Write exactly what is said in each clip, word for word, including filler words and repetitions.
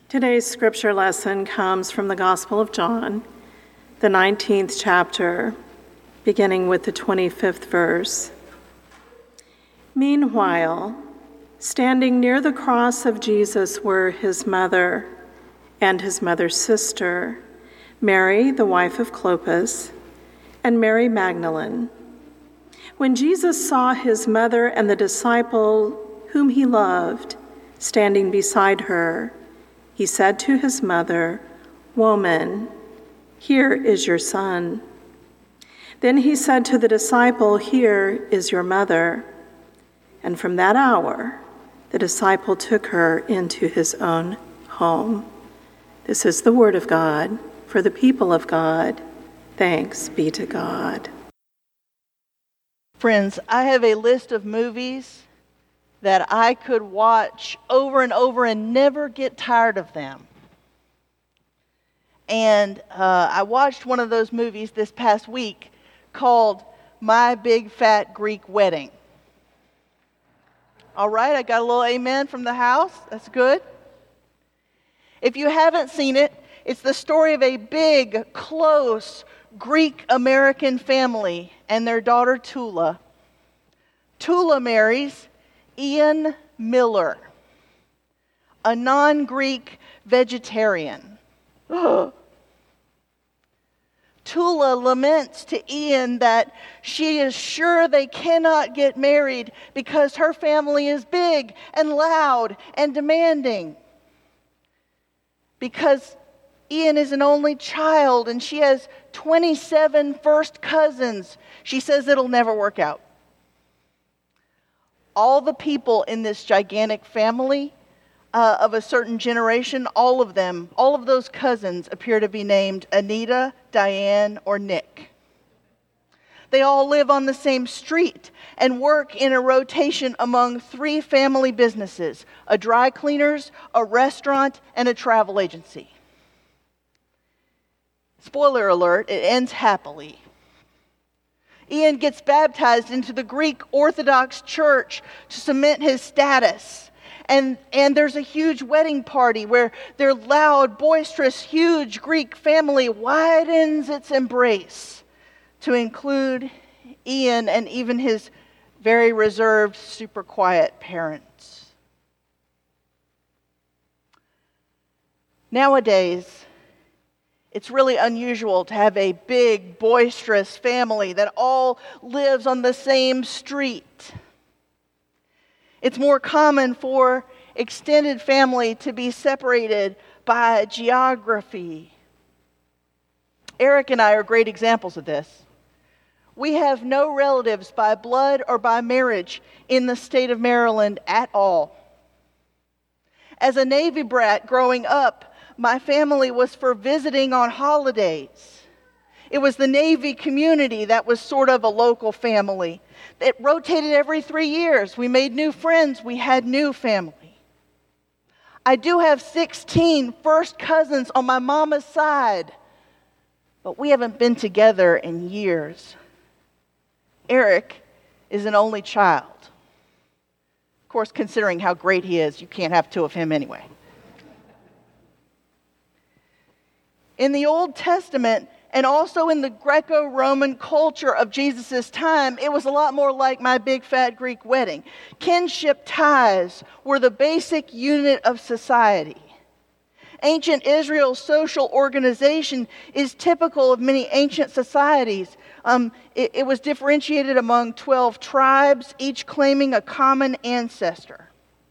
Today's scripture lesson comes from the Gospel of John, the nineteenth chapter, beginning with the twenty-fifth verse. Meanwhile, standing near the cross of Jesus were his mother and his mother's sister, Mary, the wife of Clopas, and Mary Magdalene. When Jesus saw his mother and the disciple whom he loved standing beside her, he said to his mother, "Woman, here is your son." Then he said to the disciple, "Here is your mother." And from that hour, the disciple took her into his own home. This is the word of God for the people of God. Thanks be to God. Friends, I have a list of movies that I could watch over and over and never get tired of them. And uh, I watched one of those movies this past week called My Big Fat Greek Wedding. All right, I got a little amen from the house. That's good. If you haven't seen it, it's the story of a big, close Greek-American family and their daughter Tula. Tula marries Ian Miller, a non-Greek vegetarian. Ugh. Tula laments to Ian that she is sure they cannot get married because her family is big and loud and demanding. Because Ian is an only child and she has twenty-seven first cousins, she says it'll never work out. All the people in this gigantic family uh, of a certain generation, all of them, all of those cousins appear to be named Anita, Diane, or Nick. They all live on the same street and work in a rotation among three family businesses: a dry cleaners, a restaurant, and a travel agency. Spoiler alert, it ends happily. Ian gets baptized into the Greek Orthodox Church to cement his status. And, and there's a huge wedding party where their loud, boisterous, huge Greek family widens its embrace to include Ian and even his very reserved, super quiet parents. Nowadays, it's really unusual to have a big, boisterous family that all lives on the same street. It's more common for extended family to be separated by geography. Eric and I are great examples of this. We have no relatives by blood or by marriage in the state of Maryland at all. As a Navy brat growing up, my family was for visiting on holidays. It was the Navy community that was sort of a local family. It rotated every three years. We made new friends. We had new family. I do have sixteen first cousins on my mama's side, but we haven't been together in years. Eric is an only child. Of course, considering how great he is, you can't have two of him anyway. In the Old Testament, and also in the Greco-Roman culture of Jesus' time, it was a lot more like My Big Fat Greek Wedding. Kinship ties were the basic unit of society. Ancient Israel's social organization is typical of many ancient societies. Um, it, it was differentiated among twelve tribes, each claiming a common ancestor.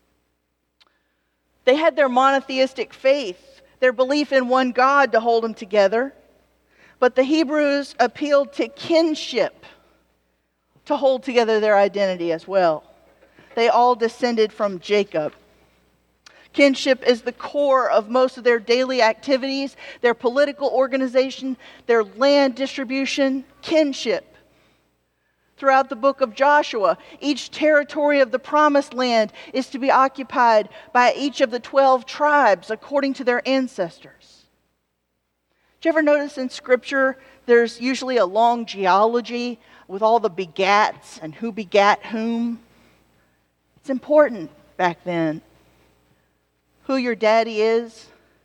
They had their monotheistic faith, their belief in one God to hold them together. But the Hebrews appealed to kinship to hold together their identity as well. They all descended from Jacob. Kinship is the core of most of their daily activities, their political organization, their land distribution, kinship. Throughout the book of Joshua, each territory of the promised land is to be occupied by each of the twelve tribes according to their ancestors. Did you ever notice in Scripture there's usually a long genealogy with all the begats and who begat whom? It's important back then. Who your daddy is,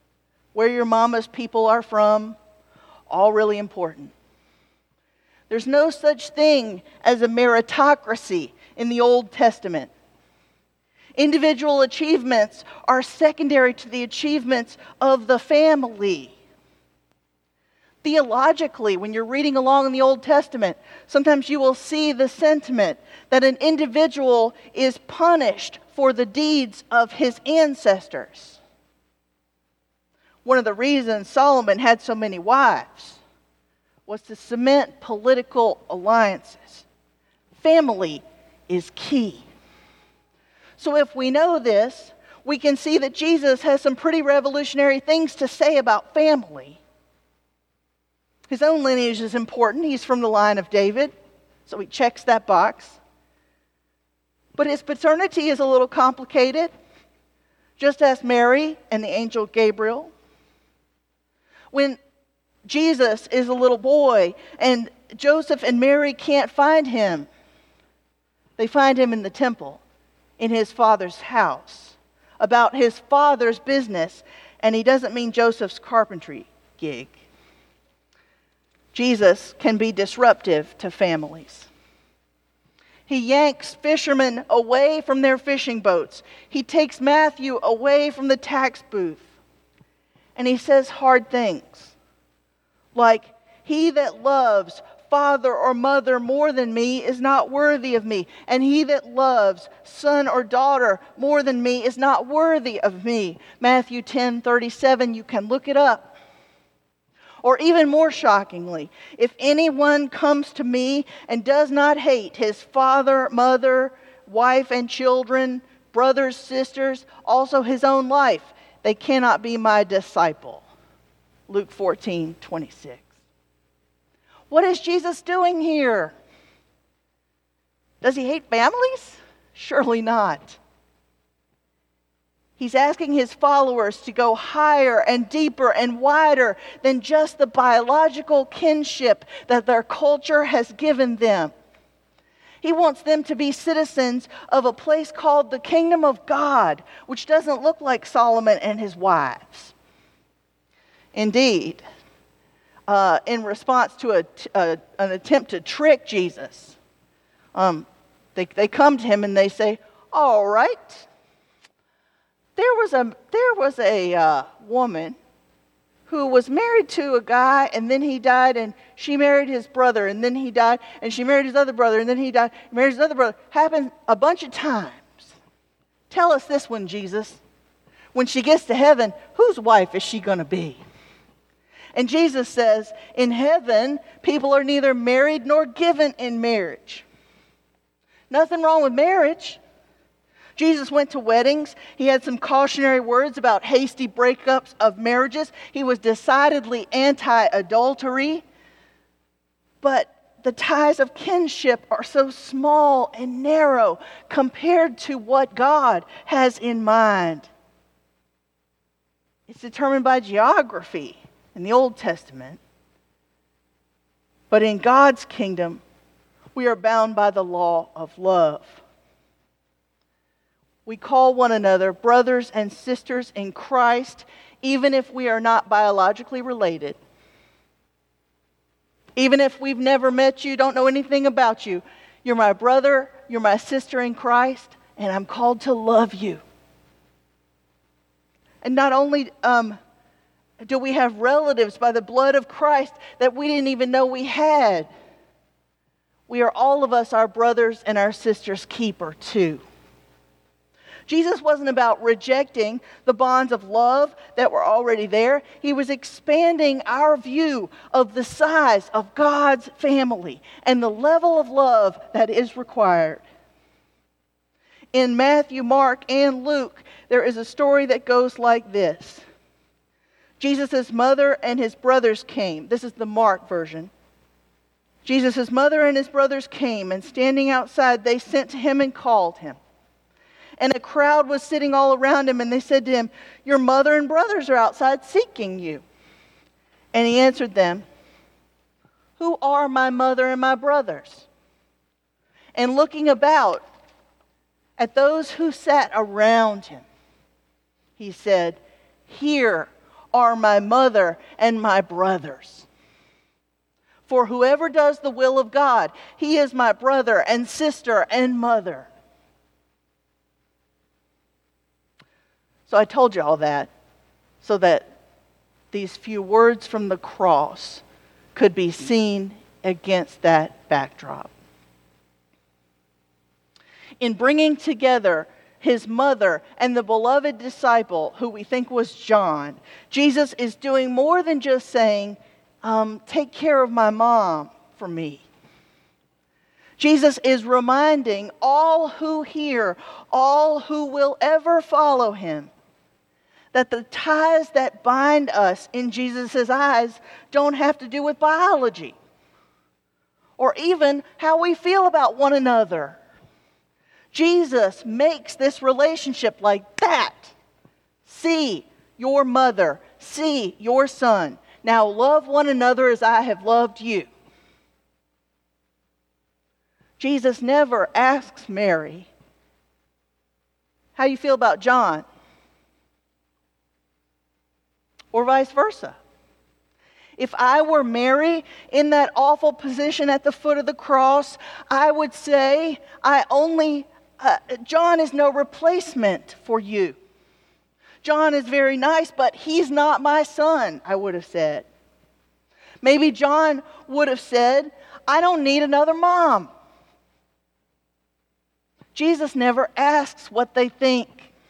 where your mama's people are from, all really important. There's no such thing as a meritocracy in the Old Testament. Individual achievements are secondary to the achievements of the family. Theologically, when you're reading along in the Old Testament, sometimes you will see the sentiment that an individual is punished for the deeds of his ancestors. One of the reasons Solomon had so many wives was to cement political alliances. Family is key. So if we know this, we can see that Jesus has some pretty revolutionary things to say about family. His own lineage is important. He's from the line of David, so he checks that box. But his paternity is a little complicated. Just ask Mary and the angel Gabriel. When Jesus is a little boy and Joseph and Mary can't find him, they find him in the temple, in his father's house, about his father's business, and he doesn't mean Joseph's carpentry gig. Jesus can be disruptive to families. He yanks fishermen away from their fishing boats. He takes Matthew away from the tax booth. And he says hard things like, "He that loves father or mother more than me is not worthy of me. And he that loves son or daughter more than me is not worthy of me." Matthew ten thirty-seven, you can look it up. Or even more shockingly, "If anyone comes to me and does not hate his father, mother, wife and children, brothers, sisters, also his own life, they cannot be my disciple." Luke fourteen twenty-six. What is Jesus doing here? Does he hate families? Surely not. He's asking his followers to go higher and deeper and wider than just the biological kinship that their culture has given them. He wants them to be citizens of a place called the Kingdom of God, which doesn't look like Solomon and his wives. Indeed, uh, in response to a, a, an attempt to trick Jesus, um, they, they come to him and they say, "All right, there was a there was a uh, woman who was married to a guy, and then he died, and she married his brother, and then he died, and she married his other brother, and then he died, married his other brother." Happened a bunch of times. Tell us this one, Jesus. When she gets to heaven, whose wife is she going to be? And Jesus says, in heaven, people are neither married nor given in marriage. Nothing wrong with marriage. Jesus went to weddings. He had some cautionary words about hasty breakups of marriages. He was decidedly anti-adultery. But the ties of kinship are so small and narrow compared to what God has in mind. It's determined by geography in the Old Testament. But in God's kingdom, we are bound by the law of love. We call one another brothers and sisters in Christ, even if we are not biologically related. Even if we've never met you, don't know anything about you. You're my brother, you're my sister in Christ, and I'm called to love you. And not only um, do we have relatives by the blood of Christ that we didn't even know we had, we are all of us our brothers and our sisters' keeper too. Jesus wasn't about rejecting the bonds of love that were already there. He was expanding our view of the size of God's family and the level of love that is required. In Matthew, Mark, and Luke, there is a story that goes like this. Jesus' mother and his brothers came. This is the Mark version. Jesus' mother and his brothers came, and standing outside, they sent to him and called him. And a crowd was sitting all around him, and they said to him, "Your mother and brothers are outside seeking you." And he answered them, "Who are my mother and my brothers?" And looking about at those who sat around him, he said, "Here are my mother and my brothers. For whoever does the will of God, he is my brother and sister and mother. So I told you all that so that these few words from the cross could be seen against that backdrop. In bringing together his mother and the beloved disciple, who we think was John, Jesus is doing more than just saying, um, take care of my mom for me. Jesus is reminding all who hear, all who will ever follow him, that the ties that bind us in Jesus' eyes don't have to do with biology or even how we feel about one another. Jesus makes this relationship like that. See your mother, see your son. Now love one another as I have loved you. Jesus never asks Mary, how you feel about John? Or vice versa. If I were Mary in that awful position at the foot of the cross, I would say, I only, uh, John is no replacement for you. John is very nice, but he's not my son, I would have said. Maybe John would have said, I don't need another mom. Jesus never asks what they think.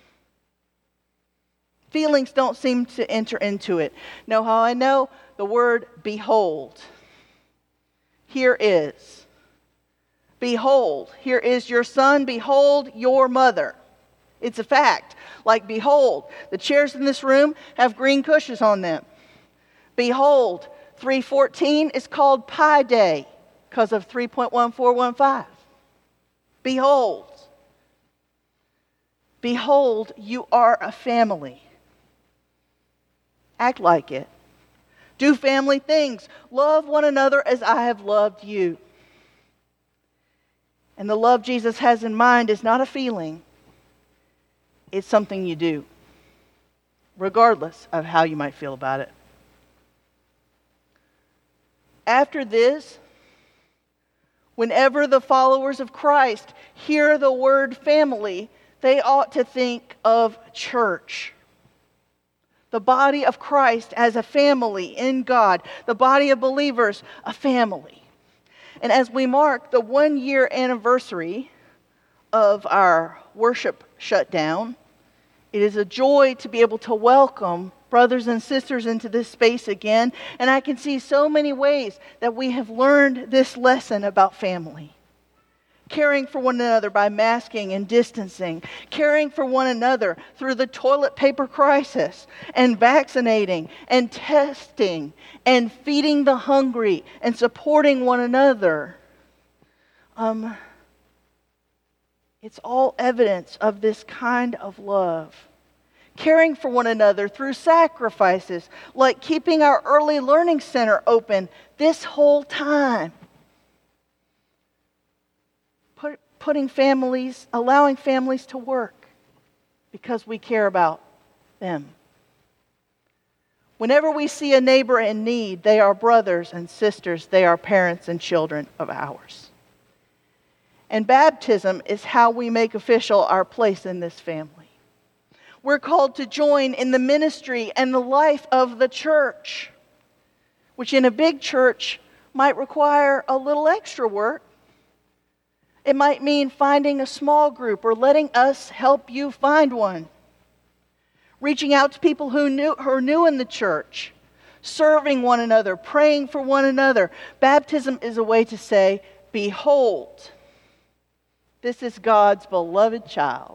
Feelings don't seem to enter into it. Know how I know? The word behold. Here is. Behold, here is your son. Behold, your mother. It's a fact. Like, behold, the chairs in this room have green cushions on them. Behold, three fourteen is called Pi Day because of three point one four one five. Behold. Behold, you are a family. Act like it. Do family things. Love one another as I have loved you. And the love Jesus has in mind is not a feeling. It's something you do, regardless of how you might feel about it. After this, whenever the followers of Christ hear the word family, they ought to think of church. The body of Christ as a family in God. The body of believers, a family. And as we mark the one year anniversary of our worship shutdown, it is a joy to be able to welcome brothers and sisters into this space again. And I can see so many ways that we have learned this lesson about family. Caring for one another by masking and distancing. Caring for one another through the toilet paper crisis. And vaccinating and testing and feeding the hungry and supporting one another. Um, it's all evidence of this kind of love. Caring for one another through sacrifices, like keeping our early learning center open this whole time. Put, putting families, allowing families to work because we care about them. Whenever we see a neighbor in need, they are brothers and sisters, they are parents and children of ours. And baptism is how we make official our place in this family. We're called to join in the ministry and the life of the church, which in a big church might require a little extra work. It might mean finding a small group or letting us help you find one. Reaching out to people who, knew, who are new in the church, serving one another, praying for one another. Baptism is a way to say, behold, this is God's beloved child.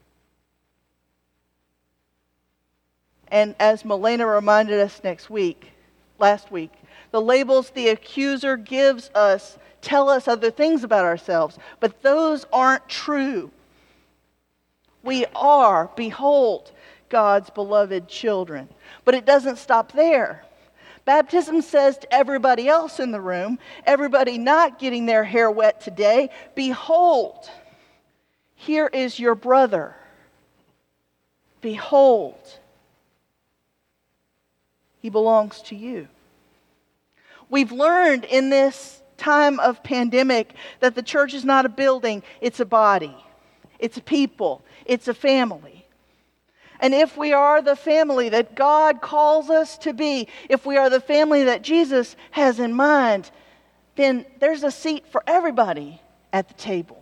And as Milena reminded us next week, last week, the labels the accuser gives us tell us other things about ourselves, but those aren't true. We are, behold, God's beloved children. But it doesn't stop there. Baptism says to everybody else in the room, everybody not getting their hair wet today, behold, here is your brother. Behold. He belongs to you. We've learned in this time of pandemic that the church is not a building, it's a body. It's a people. It's a family. And if we are the family that God calls us to be, if we are the family that Jesus has in mind, then there's a seat for everybody at the table.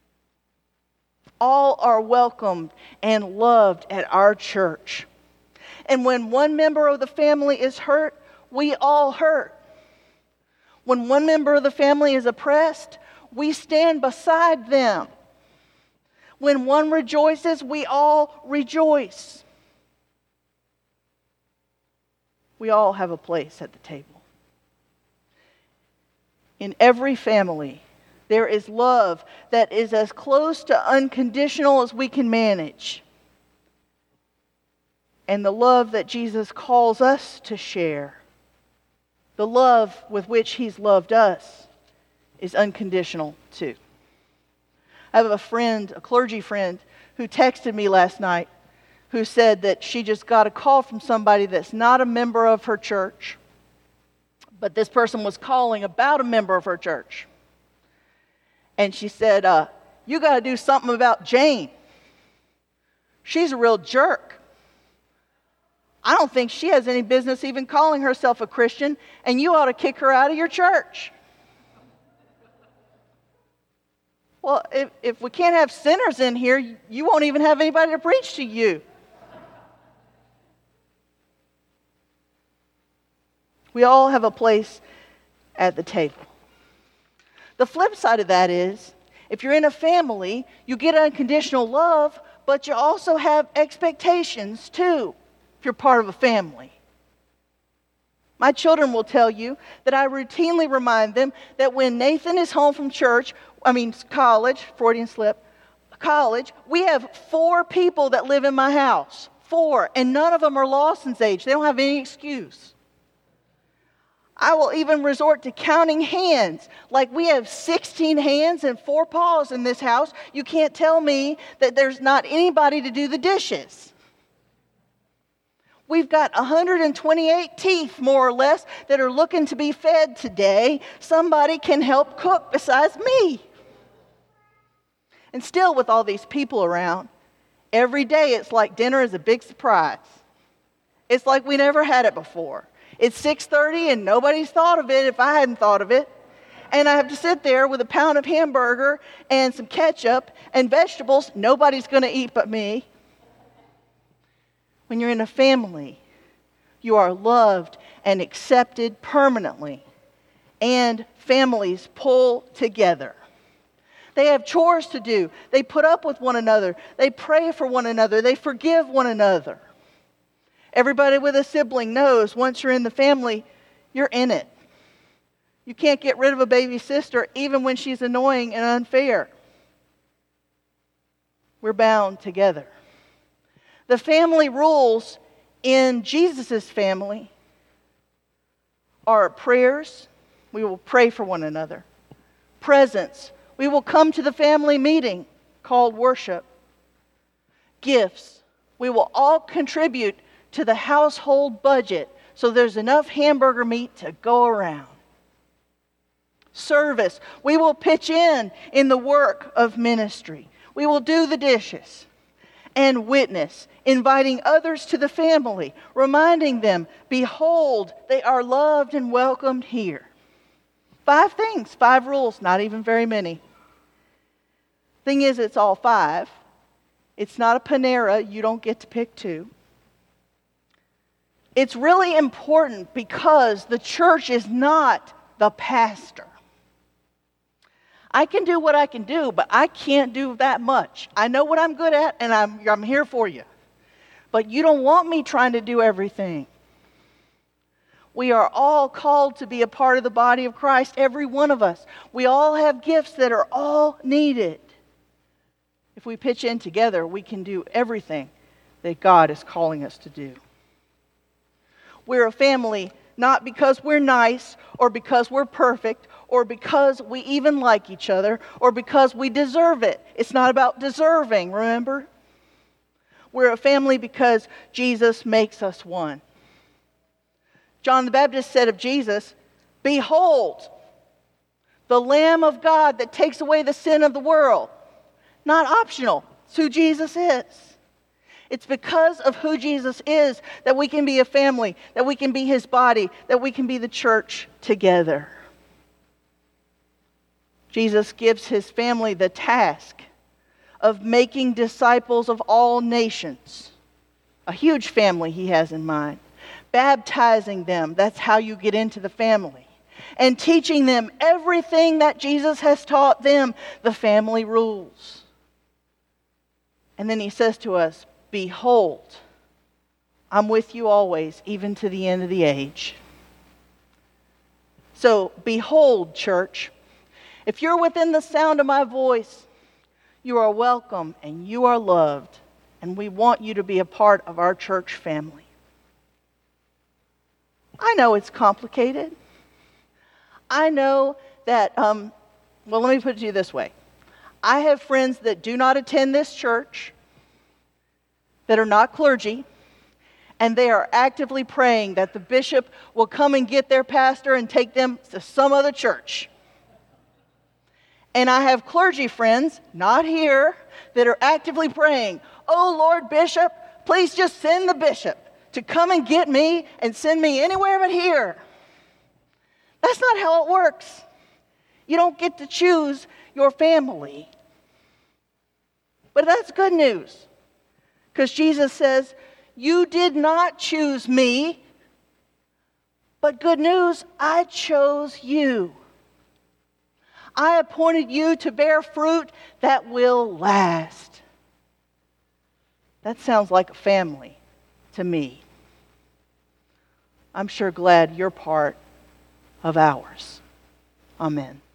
All are welcomed and loved at our church. And when one member of the family is hurt, we all hurt. When one member of the family is oppressed, we stand beside them. When one rejoices, we all rejoice. We all have a place at the table. In every family, there is love that is as close to unconditional as we can manage. And the love that Jesus calls us to share, the love with which He's loved us, is unconditional too. I have a friend, a clergy friend, who texted me last night who said that she just got a call from somebody that's not a member of her church, but this person was calling about a member of her church. And she said, uh, you got to do something about Jane. She's a real jerk. I don't think she has any business even calling herself a Christian, and you ought to kick her out of your church. Well, if, if we can't have sinners in here, you won't even have anybody to preach to you. We all have a place at the table. The flip side of that is, if you're in a family, you get unconditional love, but you also have expectations too, if you're part of a family. My children will tell you that I routinely remind them that when Nathan is home from church, I mean college, Freudian slip, college, we have four people that live in my house. Four. And none of them are Lawson's age. They don't have any excuse. I will even resort to counting hands. Like we have sixteen hands and four paws in this house. You can't tell me that there's not anybody to do the dishes. We've got one hundred twenty-eight teeth, more or less, that are looking to be fed today. Somebody can help cook besides me. And still, with all these people around, every day it's like dinner is a big surprise. It's like we never had it before. It's six thirty and nobody's thought of it if I hadn't thought of it. And I have to sit there with a pound of hamburger and some ketchup and vegetables nobody's going to eat but me. When you're in a family, you are loved and accepted permanently. And families pull together. They have chores to do. They put up with one another. They pray for one another. They forgive one another. Everybody with a sibling knows once you're in the family, you're in it. You can't get rid of a baby sister even when she's annoying and unfair. We're bound together. The family rules in Jesus' family are prayers. We will pray for one another. Presence. We will come to the family meeting called worship. Gifts. We will all contribute to the household budget so there's enough hamburger meat to go around. Service. We will pitch in in the work of ministry. We will do the dishes. And witness, inviting others to the family, reminding them, behold, they are loved and welcomed here. Five things, five rules, not even very many. Thing is, it's all five. It's not a Panera, you don't get to pick two. It's really important because the church is not the pastor. I can do what I can do, but I can't do that much. I know what I'm good at, and I'm, I'm here for you. But you don't want me trying to do everything. We are all called to be a part of the body of Christ, every one of us. We all have gifts that are all needed. If we pitch in together, we can do everything that God is calling us to do. We're a family not because we're nice or because we're perfect or because we even like each other or because we deserve it. It's not about deserving, remember? We're a family because Jesus makes us one. John the Baptist said of Jesus, "Behold, the Lamb of God that takes away the sin of the world." Not optional. It's who Jesus is. It's because of who Jesus is that we can be a family, that we can be his body, that we can be the church together. Jesus gives his family the task of making disciples of all nations. A huge family he has in mind. Baptizing them, that's how you get into the family. And teaching them everything that Jesus has taught them, the family rules. And then he says to us, "Behold, I'm with you always, even to the end of the age." So, behold, church, if you're within the sound of my voice, you are welcome and you are loved, and we want you to be a part of our church family. I know it's complicated. I know that, um, well, let me put it to you this way. I have friends that do not attend this church, that are not clergy, and they are actively praying that the bishop will come and get their pastor and take them to some other church. And I have clergy friends, not here, that are actively praying, "Oh Lord Bishop, please just send the bishop to come and get me and send me anywhere but here." That's not how it works. You don't get to choose your family. But that's good news. Because Jesus says, "You did not choose me, but good news, I chose you. I appointed you to bear fruit that will last." That sounds like a family to me. I'm sure glad you're part of ours. Amen.